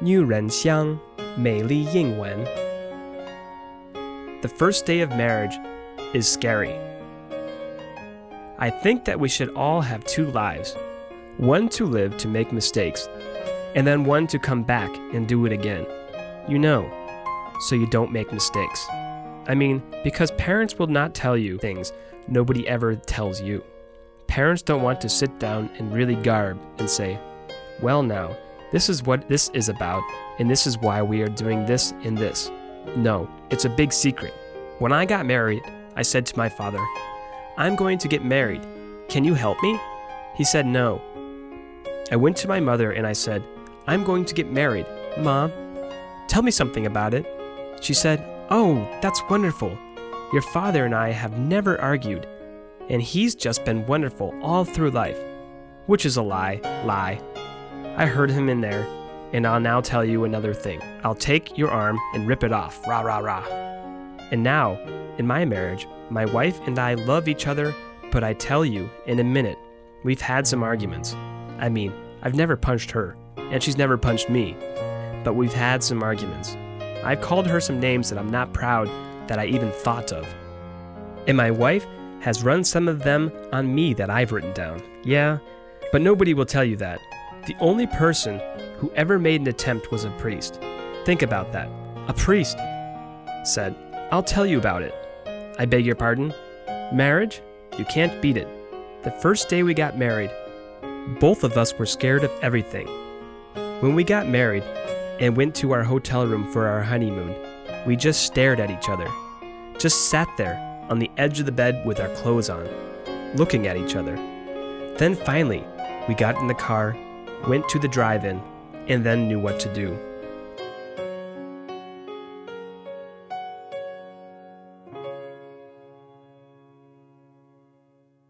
女人香，美丽英文。The first day of marriage is scary. I think that we should all have two lives, one to live to make mistakes, and then one to come back and do it again. You know, so you don't make mistakes. I mean, because parents will not tell you things nobody ever tells you. Parents don't want to sit down and really garb and say, well now, this is what this is about, and this is why we are doing this and this. No, it's a big secret. When I got married, I said to my father, I'm going to get married. Can you help me? He said no. I went to my mother and I said, I'm going to get married. Mom, tell me something about it. She said, oh, that's wonderful. Your father and I have never argued, and he's just been wonderful all through life. Which is a lie. I heard him in there, and I'll now tell you another thing. I'll take your arm and rip it off, rah, rah, rah. And now, in my marriage, my wife and I love each other, but I tell you, in a minute, we've had some arguments. I mean, I've never punched her, and she's never punched me, but we've had some arguments. I've called her some names that I'm not proud that I even thought of. And my wife has run some of them on me that I've written down. Yeah, but nobody will tell you that. The only person who ever made an attempt was a priest. Think about that. A priest said, I'll tell you about it. I beg your pardon? Marriage? You can't beat it. The first day we got married, both of us were scared of everything. When we got married and went to our hotel room for our honeymoon, we just stared at each other. Just sat there on the edge of the bed with our clothes on, looking at each other. Then finally, we got in the car, went to the drive-in, and then knew what to do.